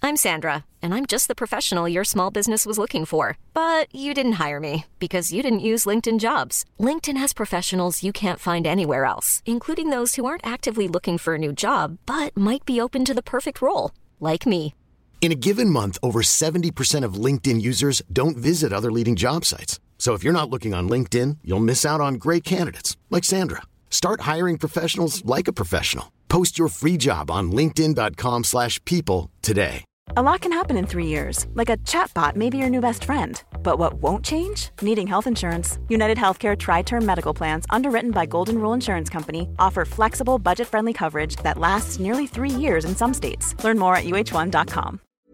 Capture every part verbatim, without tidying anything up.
I'm Sandra, and I'm just the professional your small business was looking for. But you didn't hire me because you didn't use LinkedIn Jobs. LinkedIn has professionals you can't find anywhere else, including those who aren't actively looking for a new job, but might be open to the perfect role, like me. In a given month, over seventy percent of LinkedIn users don't visit other leading job sites. So if you're not looking on LinkedIn, you'll miss out on great candidates like Sandra. Start hiring professionals like a professional. Post your free job on linkedin dot com slash people today. A lot can happen in three years, like a chatbot may be your new best friend. But what won't change? Needing health insurance. United Healthcare Tri-Term Medical Plans, underwritten by Golden Rule Insurance Company, offer flexible, budget-friendly coverage that lasts nearly three years in some states. Learn more at U H one dot com.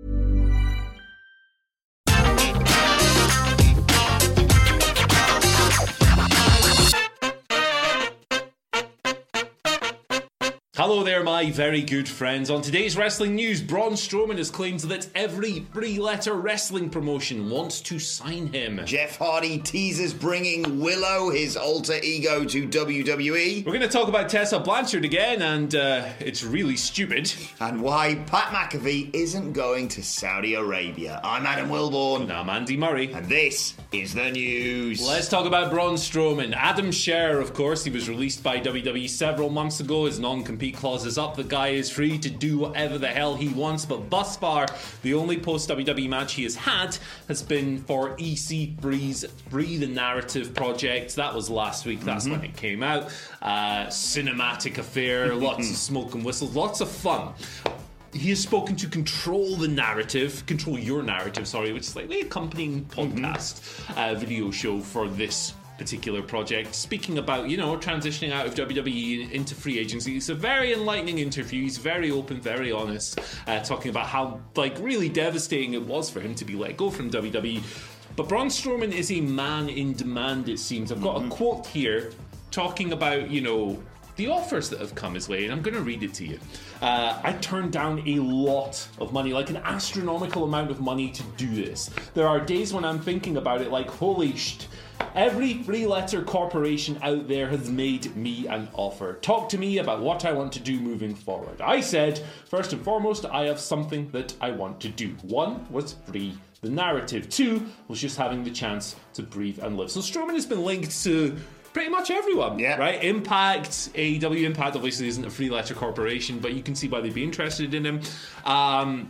Hello there, my very good friends. On today's wrestling news, Braun Strowman has claimed that every three-letter wrestling promotion wants to sign him. Jeff Hardy teases bringing Willow, his alter ego, to W W E. We're going to talk about Tessa Blanchard again, and uh, it's really stupid. And why Pat McAfee isn't going to Saudi Arabia. I'm Adam Wilborn. And I'm Andy Murray. And this is the news. Let's talk about Braun Strowman. Adam Scherr, of course, he was released by W W E several months ago. His non-compete clause is up. The guy is free to do whatever the hell he wants, but thus far the only post-W W E match he has had has been for E C three's Free the Narrative project. That was last week. That's mm-hmm. when it came out. Uh, cinematic affair, lots of smoke and whistles, lots of fun. He has spoken to Control the Narrative, Control Your Narrative, sorry, which is like the accompanying podcast mm-hmm. uh, video show for this particular project, speaking about, you know, transitioning out of W W E into free agency. It's a very enlightening interview. He's very open, very honest, uh, talking about how, like, really devastating it was for him to be let go from W W E. But Braun Strowman is a man in demand, it seems. I've got mm-hmm. a quote here talking about, you know, the offers that have come his way, and I'm going to read it to you. Uh, I turned down a lot of money, like an astronomical amount of money to do this. There are days when I'm thinking about it like, holy shit, every three-letter corporation out there has made me an offer. Talk to me about what I want to do moving forward. I said, first and foremost, I have something that I want to do. One was free the narrative. Two was just having the chance to breathe and live. So Strowman has been linked to pretty much everyone, yeah. right? Impact, A E W Impact obviously isn't a three-letter corporation, but you can see why they'd be interested in him. Um...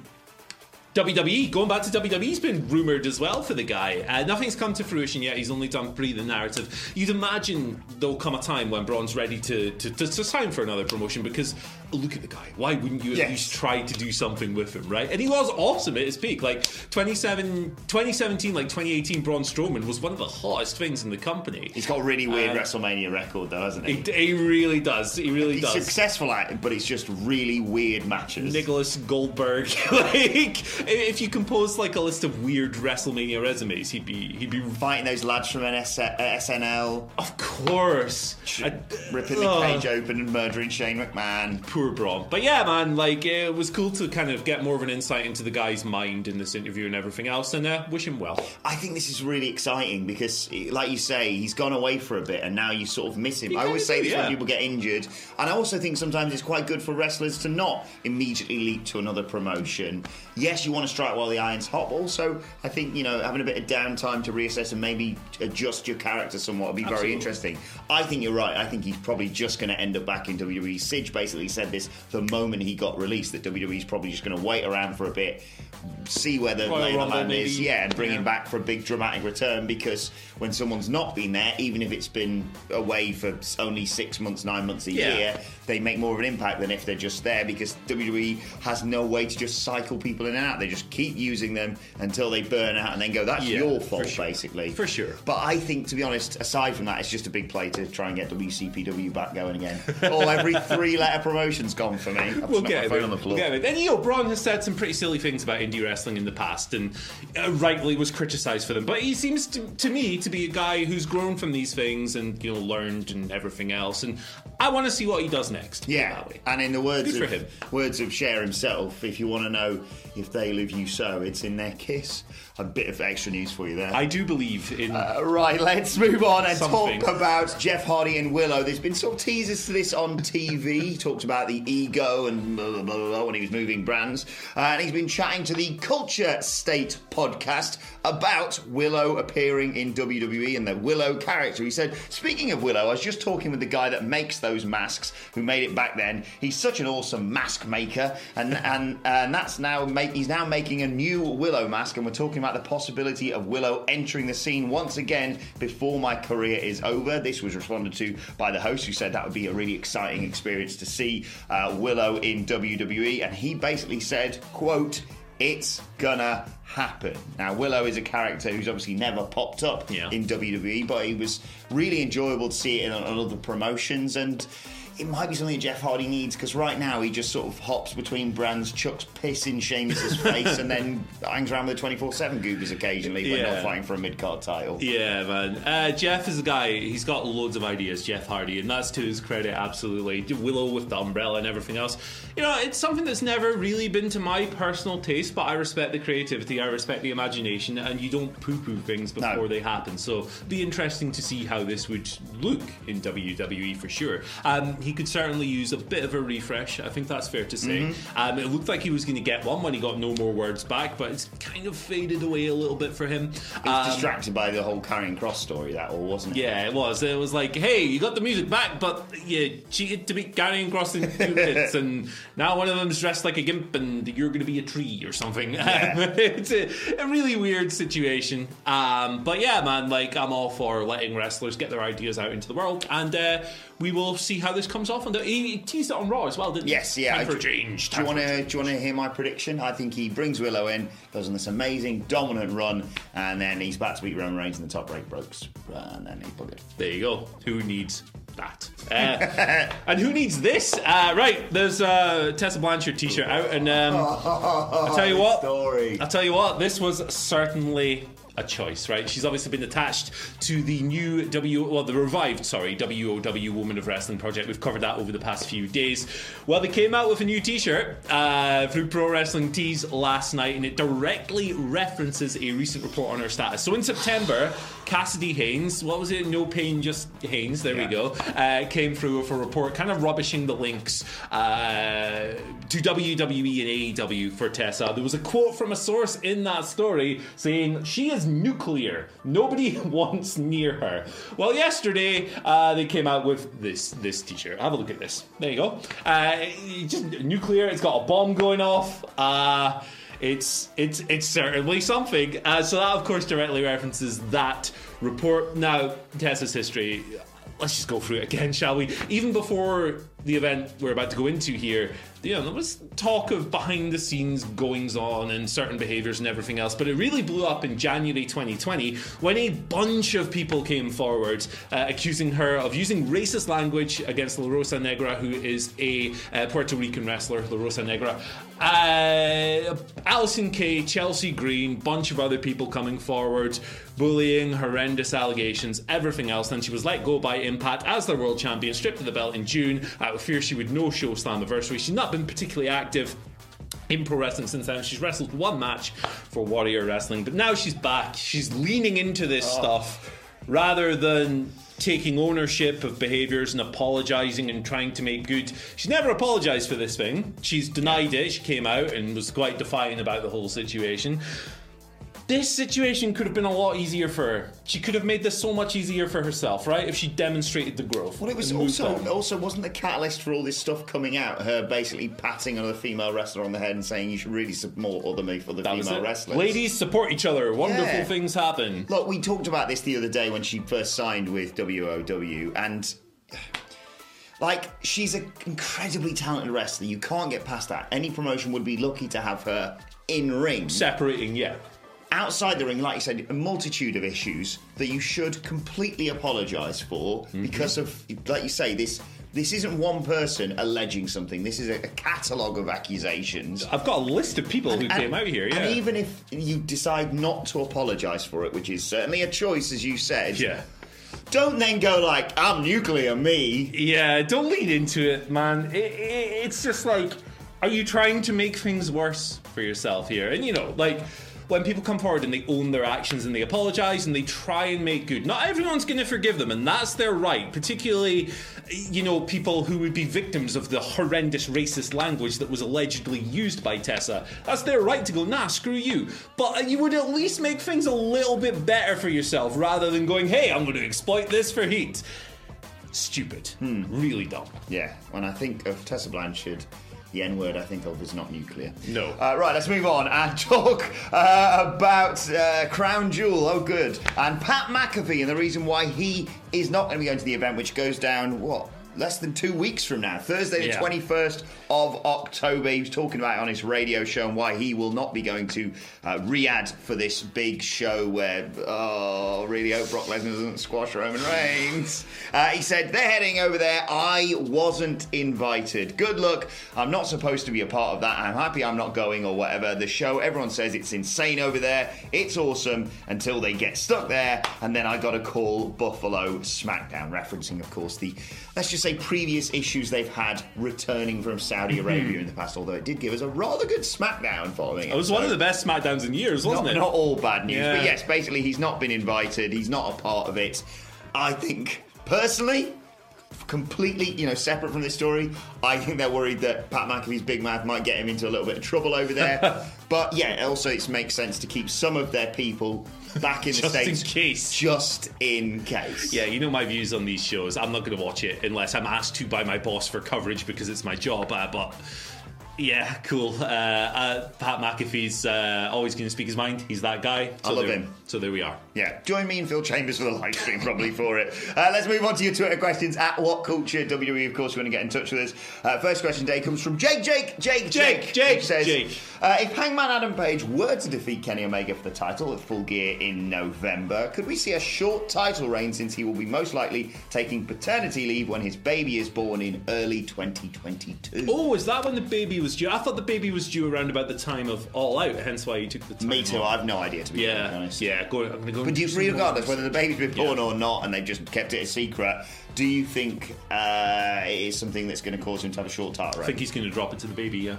W W E, going back to W W E, has been rumoured as well for the guy. Uh, nothing's come to fruition yet. He's only done Free the Narrative. You'd imagine there'll come a time when Braun's ready to, to, to, to sign for another promotion, because look at the guy. Why wouldn't you at yes. least try to do something with him, right? And he was awesome at his peak. Like twenty-seven, twenty seventeen, like twenty eighteen, Braun Strowman was one of the hottest things in the company. He's got a really weird um, WrestleMania record, though, hasn't he? He, he really does. He really He's does. He's successful at it, but it's just really weird matches. Nicholas Goldberg, like, if you compose like a list of weird WrestleMania resumes, he'd be he'd be fighting those lads from an S- uh, S N L. Of course, I, ripping the uh, cage open and murdering Shane McMahon. Poor Braun. But yeah, man, like it was cool to kind of get more of an insight into the guy's mind in this interview and everything else, and uh, wish him well. I think this is really exciting because, like you say, he's gone away for a bit, and now you sort of miss him. I always say this yeah. when people get injured, and I also think sometimes it's quite good for wrestlers to not immediately leap to another promotion. Yes, you want to strike while the iron's hot, but also I think, you know, having a bit of downtime to reassess and maybe adjust your character somewhat would be Absolutely. very interesting. I think you're right. I think he's probably just going to end up back in W W E. Sidge basically said this the moment he got released, that W W E's probably just going to wait around for a bit, see where the lay of the land is, yeah, and bring yeah. him back for a big dramatic return, because when someone's not been there, even if it's been away for only six months, nine months a yeah. year, they make more of an impact than if they're just there, because W W E has no way to just cycle people in and out. They just keep using them until they burn out and then go, that's yeah, your fault, for sure. basically. For sure. But I think, to be honest, aside from that, it's just a big play to try and get W C P W back going again. Oh, every three-letter promotion's gone for me. I've we'll get it. On the floor. We'll get it. And, you know, Braun has said some pretty silly things about indie wrestling wrestling in the past, and uh, rightly was criticised for them. But he seems to, to me to be a guy who's grown from these things and, you know, learned and everything else. And I want to see what he does next. Yeah, and in the words Good of for him. words of Cher himself, if you want to know if they love you so, it's in their kiss. A bit of extra news for you there. I do believe in... Uh, right, let's move on and something. talk about Jeff Hardy and Willow. There's been sort of teasers to this on T V. He talked about the ego and blah, blah, blah, blah, when he was moving brands. Uh, and he's been chatting to the Culture State podcast about Willow appearing in W W E and the Willow character. He said, speaking of Willow, I was just talking with the guy that makes those masks, who made it back then. He's such an awesome mask maker. And and, and that's now make, he's now making a new Willow mask. And we're talking about the possibility of Willow entering the scene once again before my career is over. This was responded to by the host, who said that would be a really exciting experience to see uh, Willow in W W E. And he basically said, quote, "It's gonna happen." Now, Willow is a character who's obviously never popped up yeah. in W W E, but it was really enjoyable to see it in, on other promotions, and it might be something Jeff Hardy needs, because right now he just sort of hops between brands, chucks piss in Sheamus's face, and then hangs around with the twenty-four seven goobers occasionally, but yeah. not fighting for a mid-card title. Yeah, man. Uh, Jeff is a guy, he's got loads of ideas, Jeff Hardy, and that's to his credit, absolutely. Willow with the umbrella and everything else. You know, it's something that's never really been to my personal taste, but I respect the creativity, I respect the imagination, and you don't poo-poo things before No. they happen. So it'd be interesting to see how this would look in W W E for sure. Um, he could certainly use a bit of a refresh, I think that's fair to say. Mm-hmm. Um, it looked like he was going to get one when he got no more words back, but it's kind of faded away a little bit for him. He was Um, distracted by the whole Karrion Kross story, that all, wasn't it? Yeah, it was. It was like, hey, you got the music back, but you cheated to beat Karrion Kross in two minutes, and now one of them's dressed like a gimp, and you're going to be a tree or something. Yeah. It's a, a really weird situation. Um, but yeah, man, like, I'm all for letting wrestlers get their ideas out into the world, and uh, we will see how this comes off. And he, he teased it on Raw as well, didn't he? Yes, yeah. Time for do, change. Do you Time want for to? Do you want to hear my prediction? I think he brings Willow in, goes on this amazing dominant run, and then he's back to beat Roman Reigns in the top break breaks, and then he's buggered. There you go. Who needs that? Uh, and who needs this? Uh, right, there's a Tessa Blanchard t-shirt out, and um, I'll tell you what. Story. I'll tell you what. This was certainly a choice, right? She's obviously been attached to the new W, well, the revived, sorry, W O W Women of Wrestling project. We've covered that over the past few days. Well, they came out with a new t-shirt uh, through Pro Wrestling Tees last night, and it directly references a recent report on her status. So in September, Cassidy Haynes, what was it? No Pain, Just Haynes, there yeah. we go, uh, came through with a report kind of rubbishing the links uh, to W W E and A E W for Tessa. There was a quote from a source in that story saying, "She is nuclear. Nobody wants near her." Well, yesterday uh, they came out with this this t-shirt. Have a look at this. There you go. Uh, just nuclear. It's got a bomb going off. Uh, it's it's it's certainly something. Uh, so that, of course, directly references that report. Now, Tessa's history. Let's just go through it again, shall we? Even before the event we're about to go into here, you know, there was talk of behind-the-scenes goings-on and certain behaviours and everything else, but it really blew up in January twenty twenty when a bunch of people came forward uh, accusing her of using racist language against La Rosa Negra, who is a uh, Puerto Rican wrestler, La Rosa Negra. Uh, Alison Kay, Chelsea Green, bunch of other people coming forward, bullying, horrendous allegations, everything else. Then she was let go by Impact as the world champion, stripped of the belt in June out of fear she would no-show Slammiversary. She's not been particularly active in pro wrestling since then. She's wrestled one match for Warrior Wrestling, but now she's back. She's leaning into this oh. stuff rather than taking ownership of behaviours and apologising and trying to make good. She's never apologised for this thing. She's denied it. She came out and was quite defiant about the whole situation. This situation could have been a lot easier for her. She could have made this so much easier for herself, right? If she demonstrated the growth. Well, it was also also wasn't the catalyst for all this stuff coming out. Her basically patting another female wrestler on the head and saying you should really support other other that female wrestlers. Ladies, support each other. Wonderful yeah. things happen. Look, we talked about this the other day when she first signed with W O W, and like, she's an incredibly talented wrestler. You can't get past that. Any promotion would be lucky to have her in ring. Separating, yeah. Outside the ring, like you said, a multitude of issues that you should completely apologise for mm-hmm. because of, like you say, this this isn't one person alleging something. This is a, a catalogue of accusations. I've got a list of people and, who and, came out here, yeah. And even if you decide not to apologise for it, which is certainly a choice, as you said, yeah. don't then go like, I'm nuclear, me. Yeah, don't lead into it, man. It, it, it's just like, are you trying to make things worse for yourself here? And, you know, like, when people come forward and they own their actions and they apologise and they try and make good, not everyone's going to forgive them, and that's their right, particularly, you know, people who would be victims of the horrendous racist language that was allegedly used by Tessa. That's their right to go, nah, screw you. But you would at least make things a little bit better for yourself rather than going, hey, I'm going to exploit this for heat. Stupid. Hmm. Really dumb. Yeah, when I think of Tessa Blanchard, the N-word I think of is not nuclear. No. Uh, right, let's move on and talk uh, about uh, Crown Jewel. Oh, good. And Pat McAfee and the reason why he is not going to be going to the event, which goes down, what, less than two weeks from now. Thursday the yeah. twenty-first of October. He was talking about it on his radio show and why he will not be going to uh, Riyadh for this big show where, oh, really hope Brock Lesnar doesn't squash Roman Reigns. Uh, he said, they're heading over there. I wasn't invited. Good luck. I'm not supposed to be a part of that. I'm happy I'm not going or whatever. The show, everyone says it's insane over there. It's awesome until they get stuck there. And then I got to call Buffalo SmackDown, referencing, of course, the, let's just say, previous issues they've had returning from Saudi Arabia in the past, although it did give us a rather good SmackDown following it. It was so, one of the best SmackDowns in years, wasn't not, it? Not all bad news, yeah. but yes, basically he's not been invited, he's not a part of it. I think, personally, completely, you know, separate from this story, I think they're worried that Pat McAfee's big mouth might get him into a little bit of trouble over there. But yeah, also it makes sense to keep some of their people back in the just States. Just in case. Just in case. Yeah, you know my views on these shows. I'm not going to watch it unless I'm asked to by my boss for coverage because it's my job. Uh, but yeah, cool. Uh, uh, Pat McAfee's uh, always going to speak his mind. He's that guy. So I love there, him. So there we are. Yeah, join me and Phil Chambers for the live stream probably for it. Uh, let's move on to your Twitter questions at What Culture W W E. Of course, you want to get in touch with us. Uh, first question today comes from Jake, Jake, Jake, Jake, Jake, says, Jake. Uh, if Hangman Adam Page were to defeat Kenny Omega for the title at Full Gear in November, could we see a short title reign since he will be most likely taking paternity leave when his baby is born in early twenty twenty-two? Oh, is that when the baby was due? I thought the baby was due around about the time of All Out, hence why he took the time. Me too, off. I've no idea, to be yeah, honest. Yeah, go, I'm going to go. But do you, regardless whether the baby's been born yeah. or not, and they've just kept it a secret, do you think uh, it is something that's going to cause him to have a short title reign? I think he's going to drop it to the baby, yeah.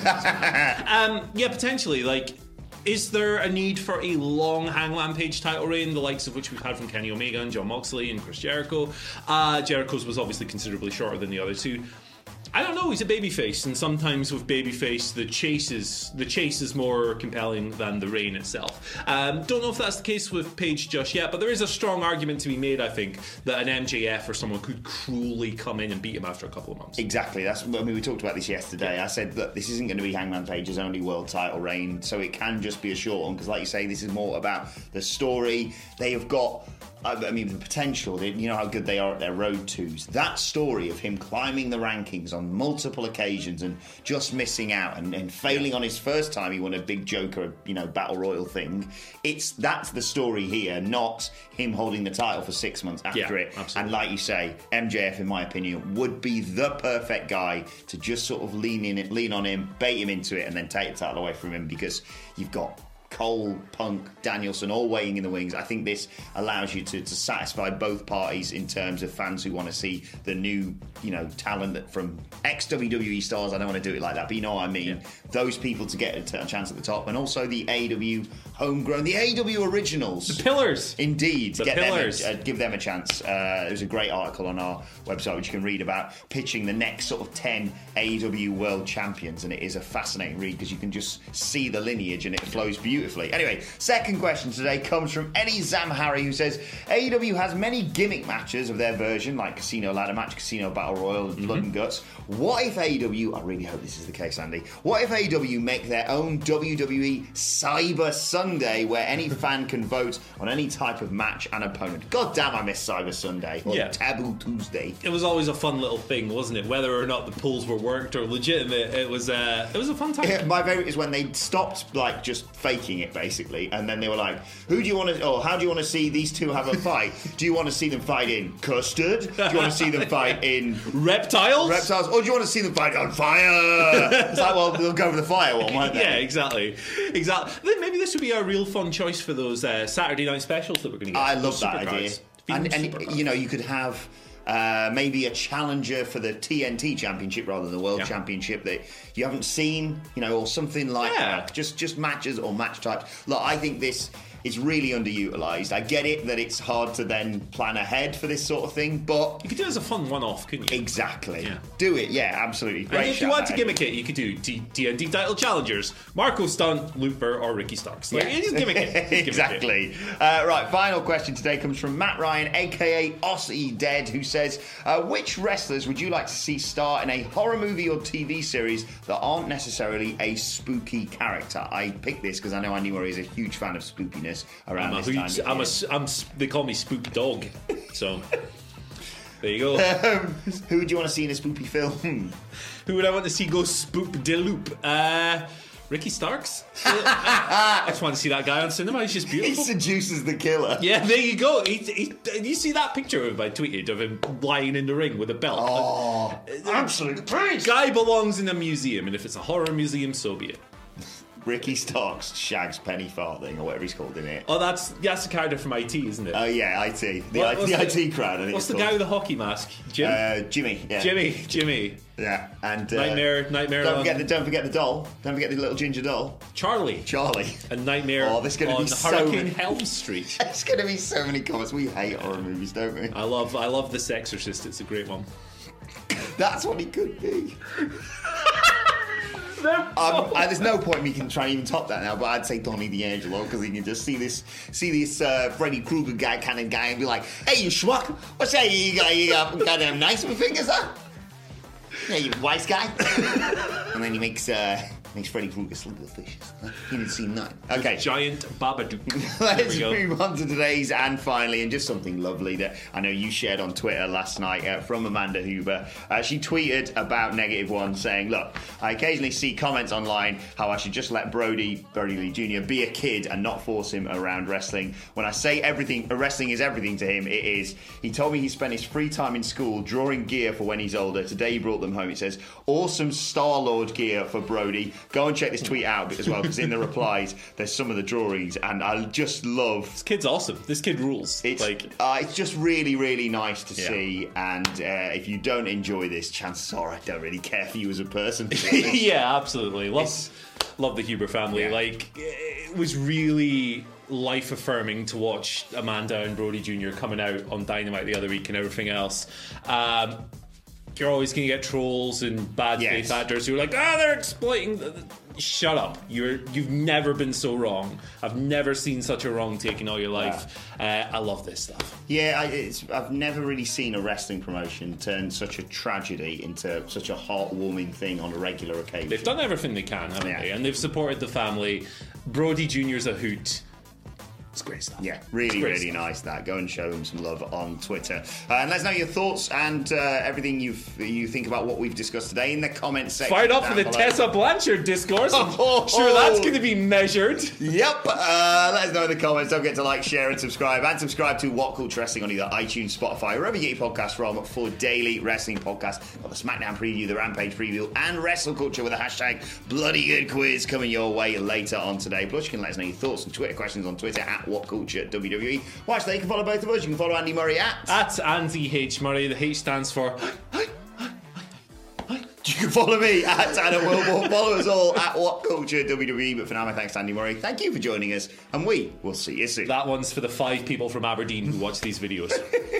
Yeah, um, yeah potentially. Like, is there a need for a long Hangman Page title reign, the likes of which we've had from Kenny Omega and Jon Moxley and Chris Jericho? Uh, Jericho's was obviously considerably shorter than the other two. I don't know, he's a babyface, and sometimes with babyface the chase is the chase is more compelling than the reign itself. Um, don't know if that's the case with Page just yet, but there is a strong argument to be made, I think, that an M J F or someone could cruelly come in and beat him after a couple of months. Exactly. That's I mean, we talked about this yesterday. Yeah. I said that this isn't going to be Hangman Page's only world title reign, so it can just be a short one, because like you say, this is more about the story. They have got I mean, the potential, you know how good they are at their road twos. That story of him climbing the rankings on multiple occasions and just missing out and, and failing on his first time he won a big Joker, you know, Battle Royal thing. It's that's the story here, not him holding the title for six months after yeah, it. Absolutely. And like you say, M J F, in my opinion, would be the perfect guy to just sort of lean in it, lean on him, bait him into it, and then take the title away from him, because you've got Cole, Punk, Danielson all waiting in the wings. I think this allows you to, to satisfy both parties in terms of fans who want to see the new, you know, talent that from ex-W W E stars. I don't want to do it like that, but you know what I mean. Yeah. Those people to get a, t- a chance at the top, and also the A E W homegrown, the A E W originals. The pillars. Indeed. The get pillars. Them a, uh, give them a chance. Uh, there's a great article on our website which you can read about pitching the next sort of ten A E W world champions, and it is a fascinating read because you can just see the lineage and it flows beautifully. Beautifully. Anyway, second question today comes from Eddie Zamhari, who says A E W has many gimmick matches of their version, like Casino Ladder Match, Casino Battle Royal, and Blood mm-hmm. and Guts. What if A E W, I really hope this is the case, Andy, what if A E W make their own W W E Cyber Sunday where any fan can vote on any type of match and opponent? God damn, I miss Cyber Sunday, or yeah. Taboo Tuesday. It was always a fun little thing, wasn't it? Whether or not the polls were worked or legitimate, it was uh, it was a fun time. Yeah, my favourite is when they stopped like just faking winging it basically, and then they were like, "Who do you want to? Or how do you want to see these two have a fight? Do you want to see them fight in custard? Do you want to see them fight in reptiles? Reptiles? Or do you want to see them fight on fire?" It's like, well, they'll go for the fire one, won't they? Yeah, exactly, exactly. Then maybe this would be a real fun choice for those uh, Saturday night specials that we're going to get. I love that idea. And, and you know, you could have uh, maybe a challenger for the T N T Championship rather than the World yeah. Championship that you haven't seen, you know, or something like yeah. that. Just just matches or match types. Look, I think this is really underutilised. I get it that it's hard to then plan ahead for this sort of thing, but you could do it as a fun one-off, couldn't you? Exactly. Yeah. Do it, yeah, absolutely. Great. And if you want to gimmick it, you could do T N T title challengers: Marco Stunt, Looper, or Ricky Starks. Like, yeah. Just gimmick it. Just gimmick exactly. It. Uh, right. Final question today comes from Matt Ryan, aka Aussie Dead, who says, uh, "Which wrestlers would you like to see star in a horror movie or T V series that aren't necessarily a spooky character?" I picked this because I know Andy Murray is a huge fan of spookiness around this. I'm a, I'm, they call me Spook Dog, so there you go. Um, who do you want to see in a spooky film? Who would I want to see go spook de loop? Uh, Ricky Starks. I just want to see that guy on cinema. He's just beautiful. He seduces the killer. Yeah, there you go. He, he, you see that picture of him I tweeted of him lying in the ring with a belt? Oh, uh, absolute praise. Guy belongs in a museum, and if it's a horror museum, so be it. Ricky Starks shags Penny Farthing, or whatever he's called in it. Oh, that's that's the character from I T, isn't it? Oh, yeah, I T. The, what, I, the, the I T crowd, I think. What's the called. guy with the hockey mask? Jim? Uh, Jimmy, yeah. Jimmy, Jimmy. Yeah, and... Uh, Nightmare, Nightmare don't on... Forget the, don't forget the doll. Don't forget the little ginger doll. Charlie. Charlie. A Nightmare oh, there's gonna on be so Hurricane many... Helm Street. There's going to be so many comments. We hate horror movies, don't we? I love, I love The Sexorcist. It's a great one. That's what he could be. Um, uh, there's no point me can try and even top that now, but I'd say Donnie D'Angelo because he can just see this, see this uh, Freddy Krueger guy kind of guy and be like, "Hey, you schmuck, what's that? You got, you got goddamn nice with fingers, huh? Yeah, you wise guy." And then he makes uh, makes Freddy Krueger sleep with fishes. Huh? He didn't see nothing. Okay, the giant Babadook. Let's move on to today's and finally, and just something lovely that I know you shared on Twitter last night uh, from Amanda Huber. Uh, she tweeted about Negative One, saying, "Look, I occasionally see comments online how I should just let Brody, Brody Lee Junior be a kid and not force him around wrestling. When I say everything, wrestling is everything to him, it is. He told me he spent his free time in school drawing gear for when he's older. Today he brought them home." It says, "Awesome Star-Lord gear for Brody." Go and check this tweet out as well, because in the replies there's some of the drawings, and I just love... This kid's awesome. This kid rules. It's like uh, it's just really, really nice to yeah. see, and uh, if you don't enjoy this, chances are I don't really care for you as a person. Yeah, absolutely. Love, love the Huber family. Yeah. Like, it was really life-affirming to watch Amanda and Brody Junior coming out on Dynamite the other week and everything else. Um... You're always going to get trolls and bad yes. faith actors who are like, ah, oh, they're exploiting. Shut up. You're, you've never been so wrong. I've never seen such a wrong take in all your life. Yeah. Uh, I love this stuff. Yeah, I, it's, I've never really seen a wrestling promotion turn such a tragedy into such a heartwarming thing on a regular occasion. They've done everything they can, haven't yeah. they? And they've supported the family. Brody Junior's a hoot. It's great stuff. Yeah, really, really stuff. Nice that. Go and show him some love on Twitter. Uh, and let us know your thoughts and uh, everything you you think about what we've discussed today in the comments section. Fired up for the below. Tessa Blanchard discourse. I'm oh, sure that's going to be measured. Yep. Uh, let us know in the comments. Don't forget to like, share, and subscribe. And subscribe to What Culture Wrestling on either iTunes, Spotify, wherever you get your podcasts from for daily wrestling podcasts. Got the SmackDown preview, the Rampage preview, and Wrestle Culture with a hashtag Bloody Good Quiz coming your way later on today. Plus, you can let us know your thoughts and Twitter questions on Twitter at What Culture W W E. Watch that. You can follow both of us. You can follow Andy Murray at at Andy H Murray. The H stands for. You can follow me at Anna Wilmore. Follow us all at What Culture W W E. But for now, my thanks to Andy Murray. Thank you for joining us, and we will see you soon. That one's for the five people from Aberdeen who watch these videos.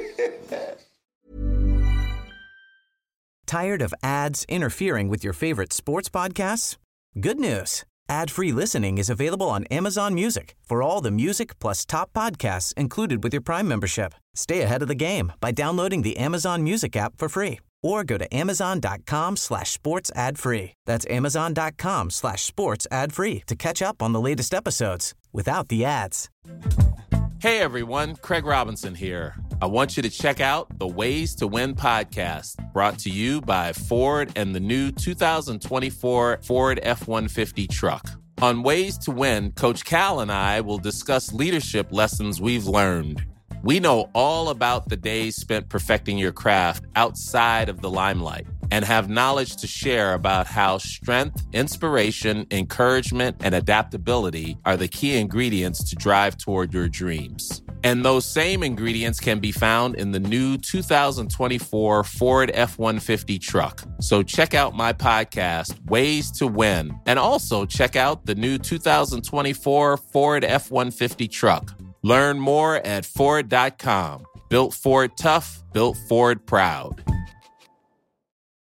Tired of ads interfering with your favorite sports podcasts? Good news. Ad-free listening is available on Amazon Music for all the music plus top podcasts included with your Prime membership. Stay ahead of the game by downloading the Amazon Music app for free or go to amazon.com slash sports ad free. That's amazon.com slash sports ad free to catch up on the latest episodes without the ads. Hey everyone, Craig Robinson here. I want you to check out the Ways to Win podcast, brought to you by Ford and the new two thousand twenty-four Ford F one fifty truck. On Ways to Win, Coach Cal and I will discuss leadership lessons we've learned. We know all about the days spent perfecting your craft outside of the limelight and have knowledge to share about how strength, inspiration, encouragement, and adaptability are the key ingredients to drive toward your dreams. And those same ingredients can be found in the new two thousand twenty-four Ford F one fifty truck. So check out my podcast, Ways to Win, and also check out the new two thousand twenty-four Ford F one fifty truck. Learn more at Ford dot com. Built Ford tough, built Ford proud.